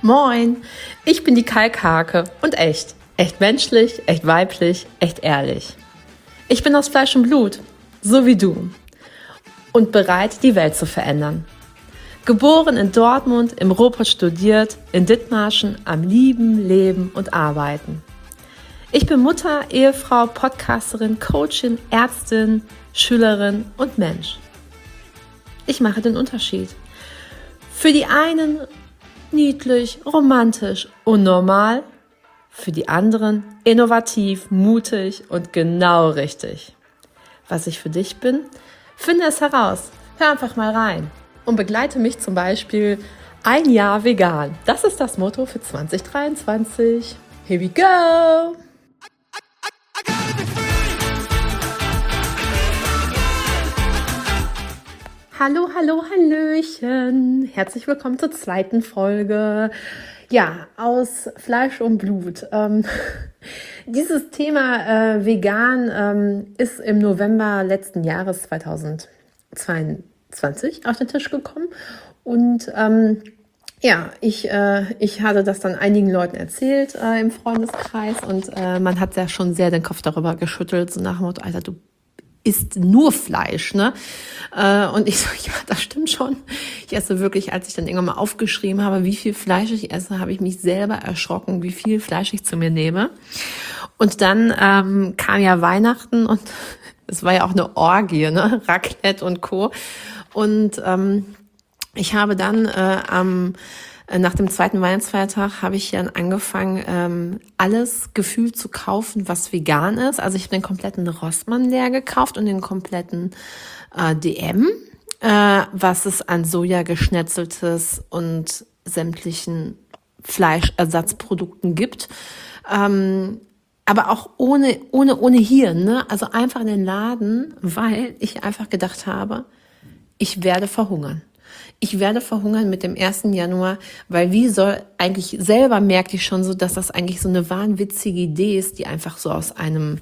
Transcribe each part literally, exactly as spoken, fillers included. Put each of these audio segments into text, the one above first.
Moin, ich bin die Kalkhake und echt. Echt menschlich, echt weiblich, echt ehrlich. Ich bin aus Fleisch und Blut, so wie du. Und bereit, die Welt zu verändern. Geboren in Dortmund, im Ruhrpott studiert, in Dithmarschen am Lieben, Leben und Arbeiten. Ich bin Mutter, Ehefrau, Podcasterin, Coachin, Ärztin, Schülerin und Mensch. Ich mache den Unterschied. Für die einen niedlich, romantisch und normal, für die anderen innovativ, mutig und genau richtig. Was ich für dich bin, finde es heraus. Hör einfach mal rein und begleite mich zum Beispiel ein Jahr vegan. Das ist das Motto für zwanzig dreiundzwanzig. Here we go! Hallo, hallo, hallöchen. Herzlich willkommen zur zweiten Folge. Ja, aus Fleisch und Blut. Ähm, dieses Thema äh, vegan ähm, ist im November letzten Jahres zweitausendzweiundzwanzig auf den Tisch gekommen. Und ähm, ja, ich, äh, ich hatte das dann einigen Leuten erzählt äh, im Freundeskreis und äh, man hat ja schon sehr den Kopf darüber geschüttelt, so nach dem Motto, Alter, du isst nur Fleisch, ne? Äh, und ich so, ja, das stimmt schon. Ich esse wirklich, als ich dann irgendwann mal aufgeschrieben habe, wie viel Fleisch ich esse, habe ich mich selber erschrocken, wie viel Fleisch ich zu mir nehme. Und dann ähm, kam ja Weihnachten und es war ja auch eine Orgie, ne? Raclette und Co. Und ähm, ich habe dann äh, am Nach dem zweiten Weihnachtsfeiertag habe ich dann angefangen, ähm, alles gefühlt zu kaufen, was vegan ist. Also ich habe den kompletten Rossmann leer gekauft und den kompletten äh, D M, äh, was es an Soja geschnetzeltes und sämtlichen Fleischersatzprodukten gibt. Ähm, aber auch ohne, ohne, ohne Hirn, ne? Also einfach in den Laden, weil ich einfach gedacht habe, ich werde verhungern. Ich werde verhungern mit dem ersten Januar, weil wie soll eigentlich, selber merke ich schon so, dass das eigentlich so eine wahnwitzige Idee ist, die einfach so aus einem,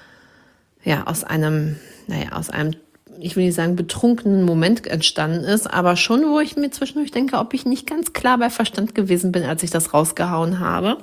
ja, aus einem, naja, aus einem, ich will nicht sagen betrunkenen Moment entstanden ist, aber schon, wo ich mir zwischendurch denke, ob ich nicht ganz klar bei Verstand gewesen bin, als ich das rausgehauen habe.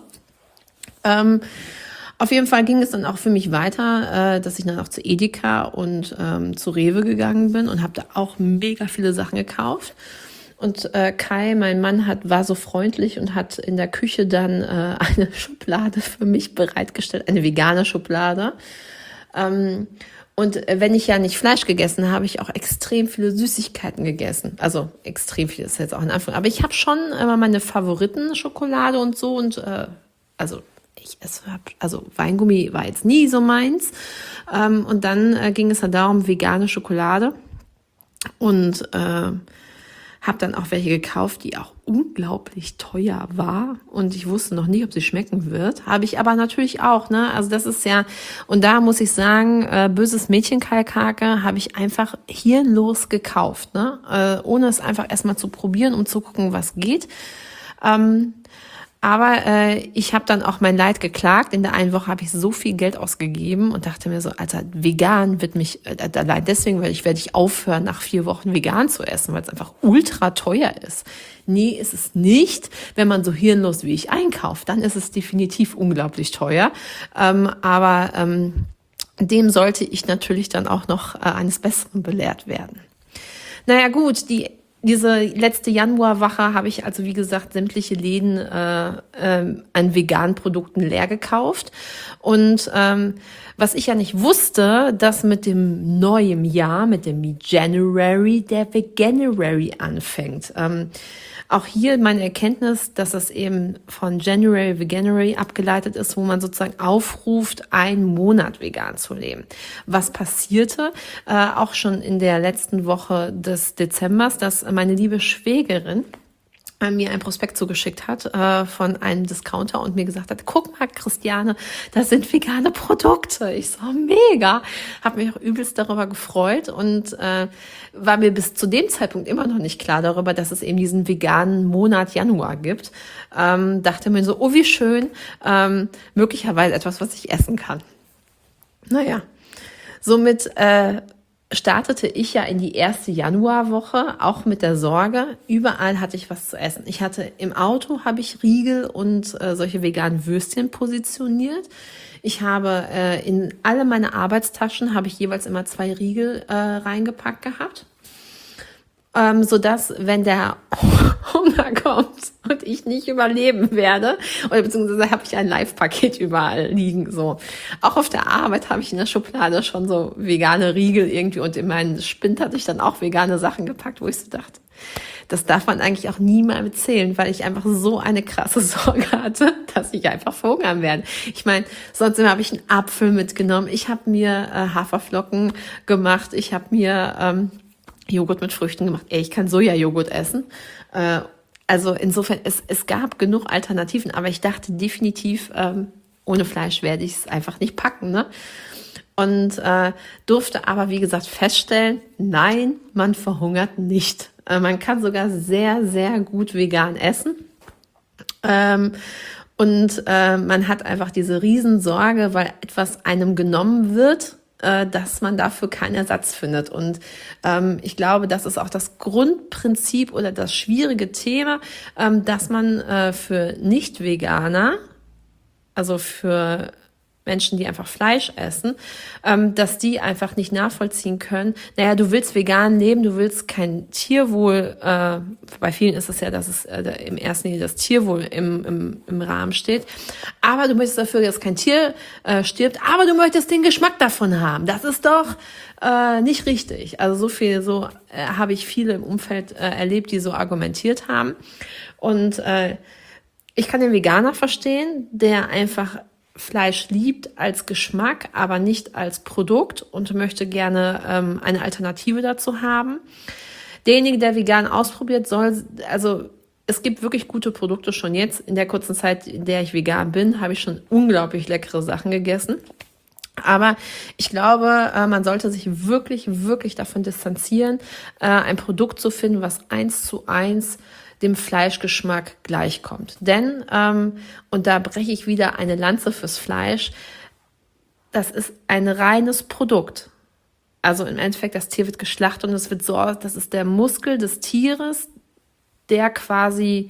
Ähm, Auf jeden Fall ging es dann auch für mich weiter, äh, dass ich dann auch zu Edeka und ähm, zu Rewe gegangen bin und habe da auch mega viele Sachen gekauft. Und äh, Kai, mein Mann, hat war so freundlich und hat in der Küche dann äh, eine Schublade für mich bereitgestellt, eine vegane Schublade. Ähm, und äh, wenn ich ja nicht Fleisch gegessen habe, habe ich auch extrem viele Süßigkeiten gegessen. Also extrem viel ist jetzt auch ein Anfang. Aber ich habe schon immer meine Favoriten, Schokolade und so und äh, also Ich esse, also Weingummi war jetzt nie so meins. Ähm, und dann äh, ging es dann darum, vegane Schokolade. Und äh, habe dann auch welche gekauft, die auch unglaublich teuer war. Und ich wusste noch nicht, ob sie schmecken wird. Habe ich aber natürlich auch, ne? Also das ist ja, und da muss ich sagen, äh, böses Mädchen-Kalkhake habe ich einfach hirnlos gekauft, ne? Äh, ohne es einfach erstmal zu probieren, um zu gucken, was geht. Ähm, Aber äh, ich habe dann auch mein Leid geklagt. In der einen Woche habe ich so viel Geld ausgegeben und dachte mir so, Alter, vegan wird mich, äh, allein deswegen werde ich, werde ich aufhören, nach vier Wochen vegan zu essen, weil es einfach ultra teuer ist. Nee, ist es nicht. Wenn man so hirnlos wie ich einkauft, dann ist es definitiv unglaublich teuer. Ähm, aber ähm, dem sollte ich natürlich dann auch noch äh, eines Besseren belehrt werden. Naja gut, die Diese letzte Januarwoche habe ich also, wie gesagt, sämtliche Läden äh, äh, an veganen Produkten leer gekauft. Und ähm, was ich ja nicht wusste, dass mit dem neuen Jahr, mit dem January, der Veganuary anfängt. Ähm, auch hier meine Erkenntnis, dass es eben von January, Veganuary abgeleitet ist, wo man sozusagen aufruft, einen Monat vegan zu leben. Was passierte äh, auch schon in der letzten Woche des Dezembers, dass meine liebe Schwägerin äh, mir ein Prospekt zugeschickt hat äh, von einem Discounter und mir gesagt hat, guck mal, Christiane, das sind vegane Produkte. Ich so, mega. Habe mich auch übelst darüber gefreut und äh, war mir bis zu dem Zeitpunkt immer noch nicht klar darüber, dass es eben diesen veganen Monat Januar gibt. Ähm, dachte mir so, oh wie schön, ähm, möglicherweise etwas, was ich essen kann. Naja, somit äh, startete ich ja in die erste Januarwoche, auch mit der Sorge, überall hatte ich was zu essen. Ich hatte im Auto, habe ich Riegel und äh, solche veganen Würstchen positioniert. Ich habe äh, in alle meine Arbeitstaschen, habe ich jeweils immer zwei Riegel äh, reingepackt gehabt. Ähm, sodass, wenn der Hunger kommt und ich nicht überleben werde, oder beziehungsweise habe ich ein Live-Paket überall liegen, so. Auch auf der Arbeit habe ich in der Schublade schon so vegane Riegel irgendwie und in meinen Spind hatte ich dann auch vegane Sachen gepackt, wo ich so dachte, das darf man eigentlich auch nie mal erzählen, weil ich einfach so eine krasse Sorge hatte, dass ich einfach verhungern werde. Ich meine, sonst habe ich einen Apfel mitgenommen, ich habe mir äh, Haferflocken gemacht, ich habe mir ähm, Joghurt mit Früchten gemacht. Ey, ich kann Sojajoghurt essen. Äh, also insofern, es, es gab genug Alternativen, aber ich dachte definitiv, ähm, ohne Fleisch werde ich es einfach nicht packen, ne? Und äh, durfte aber, wie gesagt, feststellen, nein, man verhungert nicht. Äh, man kann sogar sehr, sehr gut vegan essen. Ähm, und äh, man hat einfach diese Riesensorge, weil etwas einem genommen wird, dass man dafür keinen Ersatz findet. Und ähm, ich glaube, das ist auch das Grundprinzip oder das schwierige Thema, ähm, dass man äh, für Nicht-Veganer, also für Menschen, die einfach Fleisch essen, ähm, dass die einfach nicht nachvollziehen können. Naja, du willst vegan leben, du willst kein Tierwohl, äh, bei vielen ist es ja, dass es äh, im ersten Linie das Tierwohl im, im, im Rahmen steht, aber du möchtest dafür, dass kein Tier äh, stirbt, aber du möchtest den Geschmack davon haben. Das ist doch äh, nicht richtig. Also so viel, so äh, habe ich viele im Umfeld äh, erlebt, die so argumentiert haben. Und äh, ich kann den Veganer verstehen, der einfach Fleisch liebt als Geschmack, aber nicht als Produkt und möchte gerne ähm, eine Alternative dazu haben. Derjenige, der vegan ausprobiert, soll, also es gibt wirklich gute Produkte schon jetzt. In der kurzen Zeit, in der ich vegan bin, habe ich schon unglaublich leckere Sachen gegessen. Aber ich glaube, man sollte sich wirklich, wirklich davon distanzieren, ein Produkt zu finden, was eins zu eins dem Fleischgeschmack gleichkommt. Denn, ähm, und da breche ich wieder eine Lanze fürs Fleisch, das ist ein reines Produkt. Also im Endeffekt, das Tier wird geschlachtet und es wird so, das ist der Muskel des Tieres, der quasi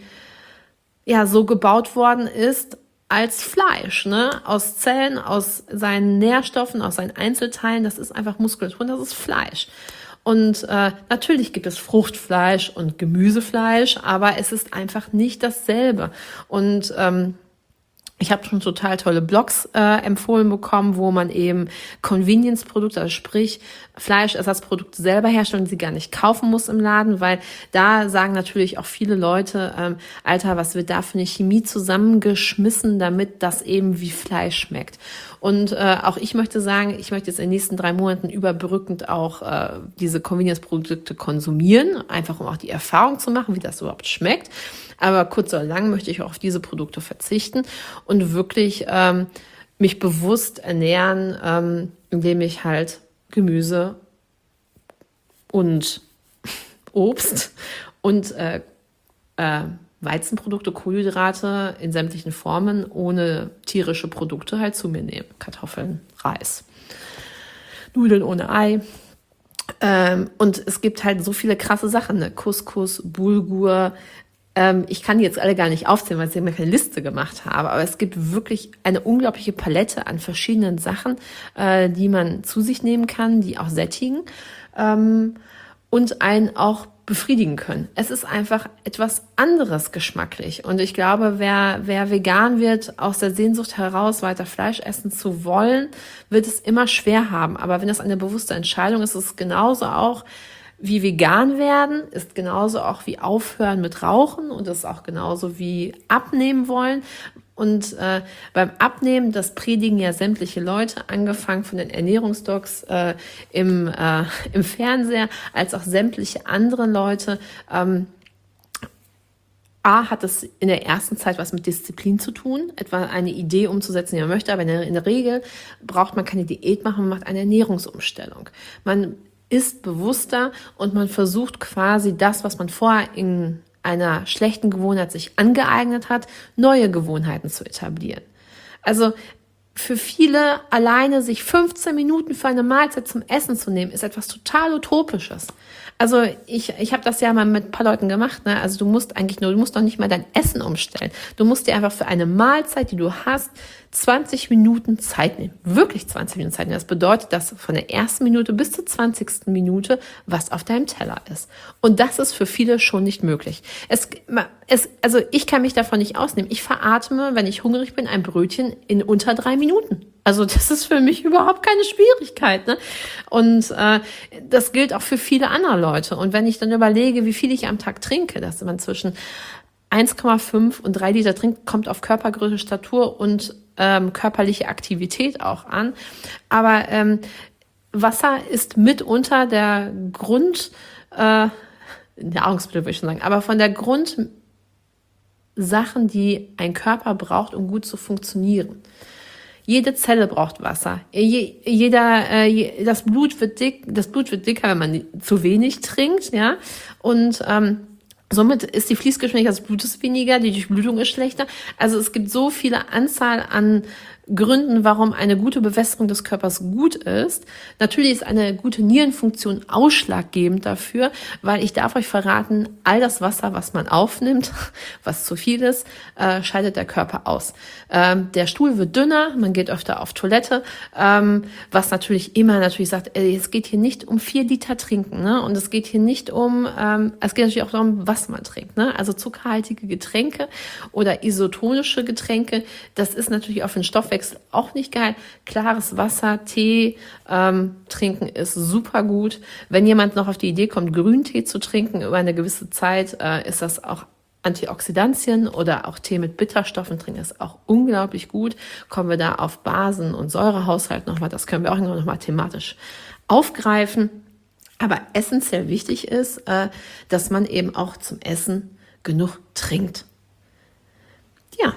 ja so gebaut worden ist als Fleisch, ne? Aus Zellen, aus seinen Nährstoffen, aus seinen Einzelteilen. Das ist einfach Muskulatur, das ist Fleisch. Und äh, natürlich gibt es Fruchtfleisch und Gemüsefleisch, aber es ist einfach nicht dasselbe. Und ähm, ich habe schon total tolle Blogs äh, empfohlen bekommen, wo man eben Convenience-Produkte, also sprich Fleischersatzprodukte selber herstellen, die sie gar nicht kaufen muss im Laden, weil da sagen natürlich auch viele Leute, ähm, Alter, was wird da für eine Chemie zusammengeschmissen, damit das eben wie Fleisch schmeckt. Und äh, auch ich möchte sagen, ich möchte jetzt in den nächsten drei Monaten überbrückend auch äh, diese Convenience-Produkte konsumieren, einfach um auch die Erfahrung zu machen, wie das überhaupt schmeckt. Aber kurz oder lang möchte ich auch auf diese Produkte verzichten und wirklich ähm, mich bewusst ernähren, ähm, indem ich halt Gemüse und Obst und äh, äh, Weizenprodukte, Kohlenhydrate in sämtlichen Formen ohne tierische Produkte halt zu mir nehme. Kartoffeln, Reis, Nudeln ohne Ei. Ähm, und es gibt halt so viele krasse Sachen, ne? Couscous, Bulgur. Ähm, ich kann die jetzt alle gar nicht aufzählen, weil ich mir keine Liste gemacht habe. Aber es gibt wirklich eine unglaubliche Palette an verschiedenen Sachen, äh, die man zu sich nehmen kann, die auch sättigen ähm, und einen auch befriedigen können. Es ist einfach etwas anderes geschmacklich. Und ich glaube, wer, wer vegan wird, aus der Sehnsucht heraus weiter Fleisch essen zu wollen, wird es immer schwer haben. Aber wenn das eine bewusste Entscheidung ist, ist es genauso auch wie vegan werden, ist genauso auch wie aufhören mit Rauchen und ist auch genauso wie abnehmen wollen. Und äh, beim Abnehmen, das predigen ja sämtliche Leute, angefangen von den Ernährungsdocs äh, im, äh, im Fernseher, als auch sämtliche andere Leute. Ähm, A, hat es in der ersten Zeit was mit Disziplin zu tun, etwa eine Idee umzusetzen, die man möchte, aber in der, in der Regel braucht man keine Diät machen, man macht eine Ernährungsumstellung. Man ist bewusster und man versucht quasi das, was man vorher in einer schlechten Gewohnheit sich angeeignet hat, neue Gewohnheiten zu etablieren. Also für viele alleine sich fünfzehn Minuten für eine Mahlzeit zum Essen zu nehmen, ist etwas total Utopisches. Also ich, ich habe das ja mal mit ein paar Leuten gemacht, ne? Also du musst eigentlich nur, du musst noch nicht mal dein Essen umstellen. Du musst dir einfach für eine Mahlzeit, die du hast, zwanzig Minuten Zeit nehmen. Wirklich zwanzig Minuten Zeit nehmen. Das bedeutet, dass von der ersten Minute bis zur zwanzigsten Minute was auf deinem Teller ist. Und das ist für viele schon nicht möglich. Es, es, also ich kann mich davon nicht ausnehmen. Ich veratme, wenn ich hungrig bin, ein Brötchen in unter drei Minuten. Also das ist für mich überhaupt keine Schwierigkeit, ne? Und äh, das gilt auch für viele andere Leute. Und wenn ich dann überlege, wie viel ich am Tag trinke, dass man zwischen eins Komma fünf und drei Liter trinkt, kommt auf Körpergröße, Statur und ähm, körperliche Aktivität auch an. Aber ähm, Wasser ist mitunter der Grund, äh, Nahrungsmittel würde ich schon sagen, aber von der Grundsachen, die ein Körper braucht, um gut zu funktionieren. Jede Zelle braucht Wasser. Je, jeder, äh, das Blut wird dick, das Blut wird dicker, wenn man zu wenig trinkt, ja. Und ähm, somit ist die Fließgeschwindigkeit des Blutes weniger, die Durchblutung ist schlechter. Also es gibt so viele Anzahl an Gründen, warum eine gute Bewässerung des Körpers gut ist. Natürlich ist eine gute Nierenfunktion ausschlaggebend dafür, weil ich darf euch verraten, all das Wasser, was man aufnimmt, was zu viel ist, äh, scheidet der Körper aus. Ähm, der Stuhl wird dünner, man geht öfter auf Toilette, ähm, was natürlich immer natürlich sagt, ey, es geht hier nicht um vier Liter trinken, ne? Und es geht hier nicht um, ähm, es geht natürlich auch darum, was man trinkt, ne? Also zuckerhaltige Getränke oder isotonische Getränke, das ist natürlich auch für den Stoffwechsel auch nicht geil. Klares Wasser, Tee ähm, trinken ist super gut. Wenn jemand noch auf die Idee kommt, Grüntee zu trinken über eine gewisse Zeit, äh, ist das auch Antioxidantien oder auch Tee mit Bitterstoffen trinken ist auch unglaublich gut. Kommen wir da auf Basen- und Säurehaushalt nochmal, das können wir auch nochmal thematisch aufgreifen. Aber essentiell wichtig ist, äh, dass man eben auch zum Essen genug trinkt. Ja.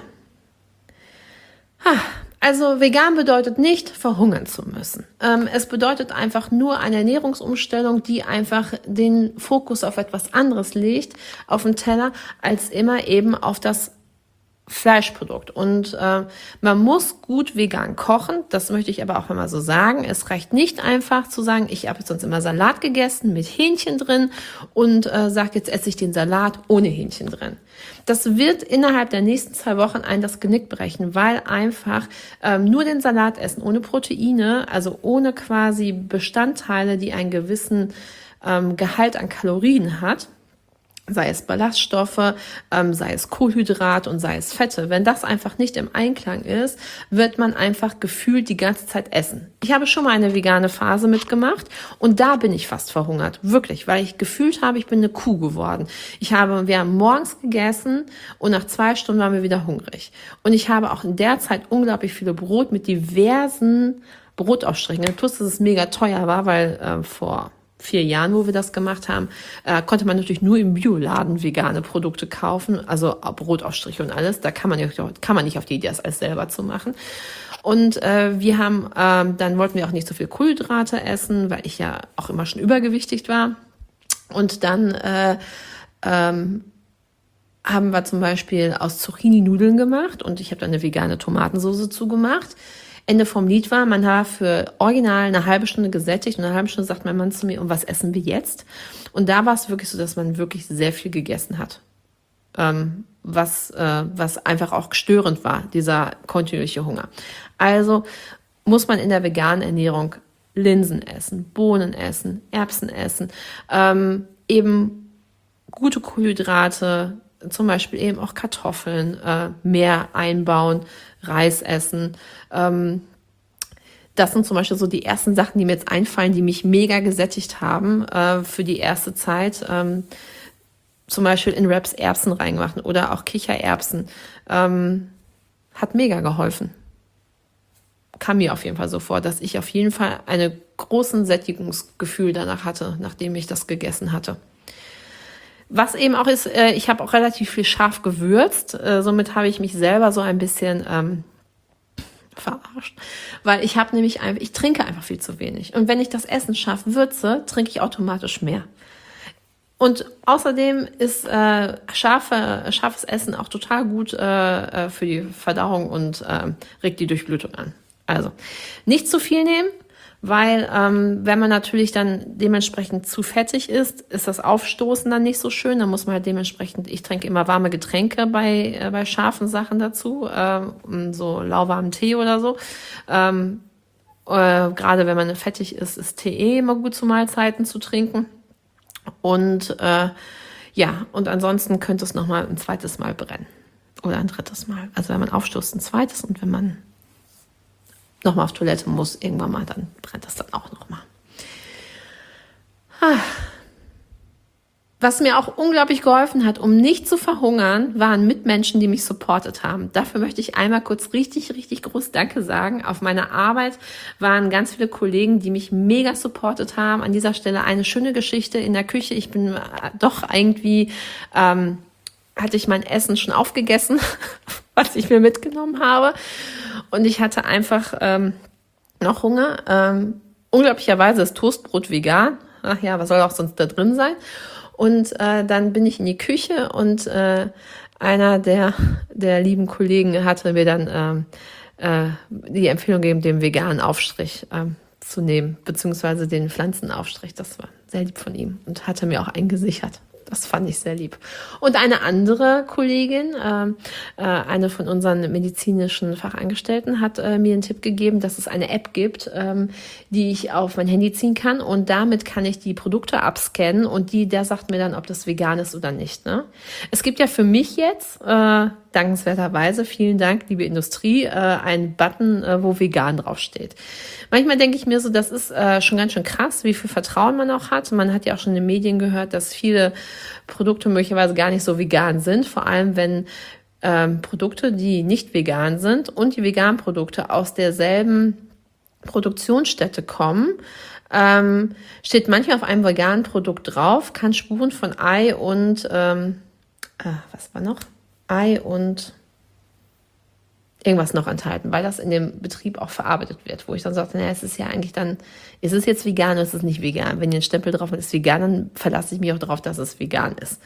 Ha. Also vegan bedeutet nicht, verhungern zu müssen. Ähm, es bedeutet einfach nur eine Ernährungsumstellung, die einfach den Fokus auf etwas anderes legt, auf den Teller, als immer eben auf das Fleischprodukt. Und äh, man muss gut vegan kochen, das möchte ich aber auch immer so sagen. Es reicht nicht einfach zu sagen, ich habe sonst immer Salat gegessen mit Hähnchen drin und äh, sage, jetzt esse ich den Salat ohne Hähnchen drin. Das wird innerhalb der nächsten zwei Wochen einen das Genick brechen, weil einfach ähm, nur den Salat essen ohne Proteine, also ohne quasi Bestandteile, die einen gewissen ähm, Gehalt an Kalorien hat, sei es Ballaststoffe, ähm, sei es Kohlenhydrat und sei es Fette. Wenn das einfach nicht im Einklang ist, wird man einfach gefühlt die ganze Zeit essen. Ich habe schon mal eine vegane Phase mitgemacht und da bin ich fast verhungert. Wirklich, weil ich gefühlt habe, ich bin eine Kuh geworden. Ich habe, wir haben morgens gegessen und nach zwei Stunden waren wir wieder hungrig. Und ich habe auch in der Zeit unglaublich viele Brot mit diversen Brotaufstrichen. Plus, dass es mega teuer war, weil äh, vor vier Jahren, wo wir das gemacht haben, äh, konnte man natürlich nur im Bioladen vegane Produkte kaufen, also Brotaufstriche und alles. Da kann man nicht, kann man nicht auf die Idee, das alles selber zu machen. Und äh, wir haben, ähm, dann wollten wir auch nicht so viel Kohlenhydrate essen, weil ich ja auch immer schon übergewichtig war. Und dann äh, ähm, haben wir zum Beispiel aus Zucchini Nudeln gemacht und ich habe da eine vegane Tomatensauce zugemacht. Ende vom Lied war, man war für original eine halbe Stunde gesättigt und eine halbe Stunde sagt mein Mann zu mir, und was essen wir jetzt? Und da war es wirklich so, dass man wirklich sehr viel gegessen hat. Ähm, was, äh, was einfach auch störend war, dieser kontinuierliche Hunger. Also muss man in der veganen Ernährung Linsen essen, Bohnen essen, Erbsen essen, ähm, eben gute Kohlenhydrate, zum Beispiel eben auch Kartoffeln äh, mehr einbauen, Reis essen. Ähm, das sind zum Beispiel so die ersten Sachen, die mir jetzt einfallen, die mich mega gesättigt haben äh, für die erste Zeit. Ähm, zum Beispiel in Wraps Erbsen reingemacht oder auch Kichererbsen. Ähm, hat mega geholfen. Kam mir auf jeden Fall so vor, dass ich auf jeden Fall einen großen Sättigungsgefühl danach hatte, nachdem ich das gegessen hatte. Was eben auch ist, äh, ich habe auch relativ viel scharf gewürzt, äh, somit habe ich mich selber so ein bisschen ähm, verarscht, weil ich habe nämlich einfach, ich trinke einfach viel zu wenig. Und wenn ich das Essen scharf würze, trinke ich automatisch mehr. Und außerdem ist äh, scharfe, scharfes Essen auch total gut äh, für die Verdauung und äh, regt die Durchblutung an. Also nicht zu viel nehmen, weil ähm, wenn man natürlich dann dementsprechend zu fettig ist, ist das Aufstoßen dann nicht so schön. Dann muss man halt dementsprechend, ich trinke immer warme Getränke bei äh, bei scharfen Sachen dazu, ähm, so lauwarmen Tee oder so. Ähm, äh, gerade wenn man fettig ist, ist Tee eh immer gut zu Mahlzeiten zu trinken. Und äh, ja, und ansonsten könnte es nochmal ein zweites Mal brennen oder ein drittes Mal. Also wenn man aufstoßt, ein zweites, und wenn man nochmal auf Toilette muss, irgendwann mal, dann brennt das dann auch nochmal. Was mir auch unglaublich geholfen hat, um nicht zu verhungern, waren Mitmenschen, die mich supportet haben. Dafür möchte ich einmal kurz richtig, richtig groß Danke sagen. Auf meiner Arbeit waren ganz viele Kollegen, die mich mega supportet haben. An dieser Stelle eine schöne Geschichte in der Küche. Ich bin doch irgendwie, ähm, hatte ich mein Essen schon aufgegessen, was ich mir mitgenommen habe. Und ich hatte einfach ähm, noch Hunger. Ähm, unglaublicherweise ist Toastbrot vegan. Ach ja, was soll auch sonst da drin sein? Und äh, dann bin ich in die Küche und äh, einer der der lieben Kollegen hatte mir dann äh, äh, die Empfehlung gegeben, den veganen Aufstrich äh, zu nehmen, beziehungsweise den Pflanzenaufstrich. Das war sehr lieb von ihm und hatte mir auch eingesichert. Das fand ich sehr lieb. Und eine andere Kollegin, äh, äh, eine von unseren medizinischen Fachangestellten, hat äh, mir einen Tipp gegeben, dass es eine App gibt, ähm, die ich auf mein Handy ziehen kann, und damit kann ich die Produkte abscannen, und die, der sagt mir dann, ob das vegan ist oder nicht. Ne? Es gibt ja für mich jetzt, äh, dankenswerterweise, vielen Dank, liebe Industrie, äh, einen Button, äh, wo vegan draufsteht. Manchmal denke ich mir so, das ist äh, schon ganz schön krass, wie viel Vertrauen man auch hat. Man hat ja auch schon in den Medien gehört, dass viele Produkte möglicherweise gar nicht so vegan sind, vor allem wenn ähm, Produkte, die nicht vegan sind, und die veganen Produkte aus derselben Produktionsstätte kommen, ähm, steht manchmal auf einem veganen Produkt drauf, kann Spuren von Ei und ähm, äh, was war noch? Ei und irgendwas noch enthalten, weil das in dem Betrieb auch verarbeitet wird, wo ich dann sagte, naja, es ist ja eigentlich dann, ist es jetzt vegan oder ist es nicht vegan? Wenn hier ein Stempel drauf ist, vegan, dann verlasse ich mich auch darauf, dass es vegan ist.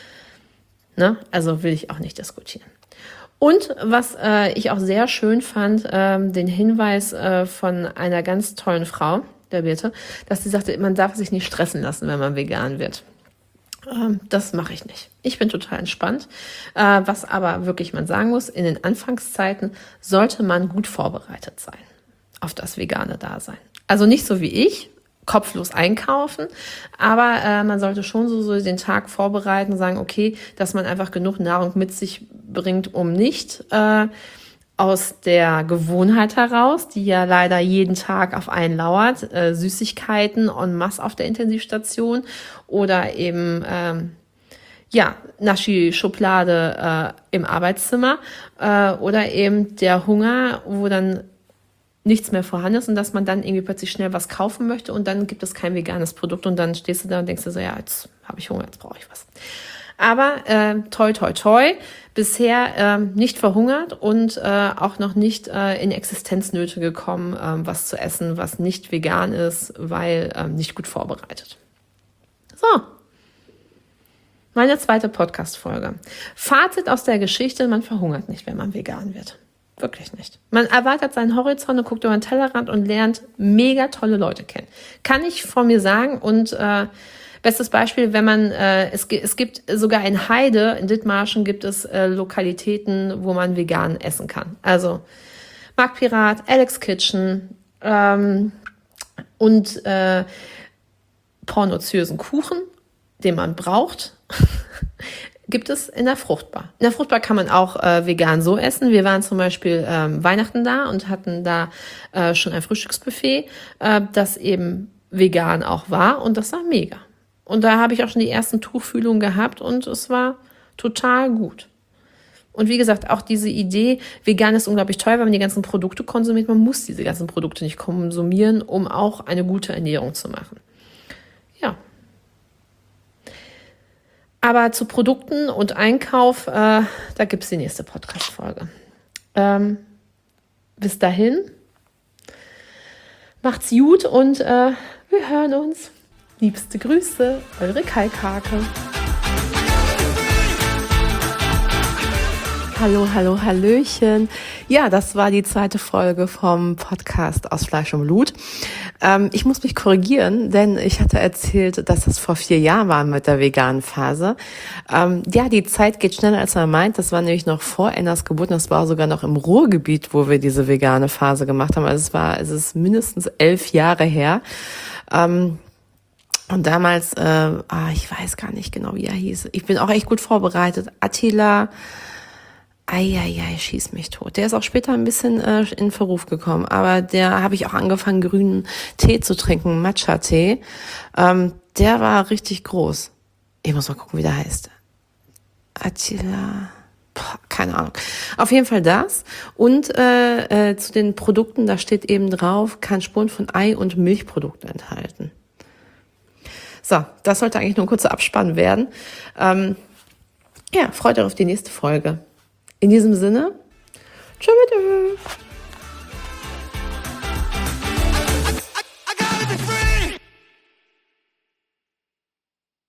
Ne? Also will ich auch nicht diskutieren. Und was äh, ich auch sehr schön fand, äh, den Hinweis äh, von einer ganz tollen Frau, der Birte, dass sie sagte, man darf sich nicht stressen lassen, wenn man vegan wird. Das mache ich nicht. Ich bin total entspannt. Was aber wirklich man sagen muss, in den Anfangszeiten sollte man gut vorbereitet sein auf das vegane Dasein. Also nicht so wie ich, kopflos einkaufen, aber man sollte schon so, so den Tag vorbereiten, sagen, okay, dass man einfach genug Nahrung mit sich bringt, um nicht äh, aus der Gewohnheit heraus, die ja leider jeden Tag auf einen lauert, äh, Süßigkeiten en masse auf der Intensivstation oder eben ähm, ja Naschi-Schublade äh, im Arbeitszimmer äh, oder eben der Hunger, wo dann nichts mehr vorhanden ist und dass man dann irgendwie plötzlich schnell was kaufen möchte und dann gibt es kein veganes Produkt und dann stehst du da und denkst dir so, ja, jetzt habe ich Hunger, jetzt brauche ich was. Aber äh, toi, toi, toi, bisher äh, nicht verhungert und äh, auch noch nicht äh, in Existenznöte gekommen, äh, was zu essen, was nicht vegan ist, weil äh, nicht gut vorbereitet. So, meine zweite Podcast-Folge. Fazit aus der Geschichte, man verhungert nicht, wenn man vegan wird. Wirklich nicht. Man erweitert seinen Horizont und guckt über den Tellerrand und lernt mega tolle Leute kennen. Kann ich von mir sagen und äh, bestes Beispiel, wenn man, äh, es, es gibt sogar in Heide, in Dithmarschen gibt es äh, Lokalitäten, wo man vegan essen kann. Also Marktpirat, Alex Kitchen ähm, und äh, pornoziösen Kuchen, den man braucht, gibt es in der Fruchtbar. In der Fruchtbar kann man auch äh, vegan so essen. Wir waren zum Beispiel ähm, Weihnachten da und hatten da äh, schon ein Frühstücksbuffet, äh, das eben vegan auch war und das war mega. Und da habe ich auch schon die ersten Tuchfühlungen gehabt und es war total gut. Und wie gesagt, auch diese Idee, vegan ist unglaublich teuer, wenn man die ganzen Produkte konsumiert. Man muss diese ganzen Produkte nicht konsumieren, um auch eine gute Ernährung zu machen. Ja. Aber zu Produkten und Einkauf, äh, da gibt es die nächste Podcast-Folge. Ähm, bis dahin, macht's gut und äh, wir hören uns. Liebste Grüße, eure Kalkhake. Hallo, hallo, hallöchen. Ja, das war die zweite Folge vom Podcast aus Fleisch und Blut. Ähm, ich muss mich korrigieren, denn ich hatte erzählt, dass das vor vier Jahren war mit der veganen Phase. Ähm, ja, die Zeit geht schneller, als man meint. Das war nämlich noch vor Ennas Geburt. Das war sogar noch im Ruhrgebiet, wo wir diese vegane Phase gemacht haben. Also es war, es ist mindestens elf Jahre her. Ähm, und damals, äh, ah, ich weiß gar nicht genau, wie er hieß. Ich bin auch echt gut vorbereitet. Attila... Eieiei, schieß mich tot. Der ist auch später ein bisschen äh, in Verruf gekommen, aber der habe ich auch angefangen, grünen Tee zu trinken, Matcha-Tee. Ähm, der war richtig groß. Ich muss mal gucken, wie der heißt. Attila, boah, keine Ahnung. Auf jeden Fall das. Und äh, äh, zu den Produkten, da steht eben drauf, kann Spuren von Ei- und Milchprodukten enthalten. So, das sollte eigentlich nur ein kurzer Abspann werden. Ähm, ja, freut euch auf die nächste Folge. In diesem Sinne, tschüss.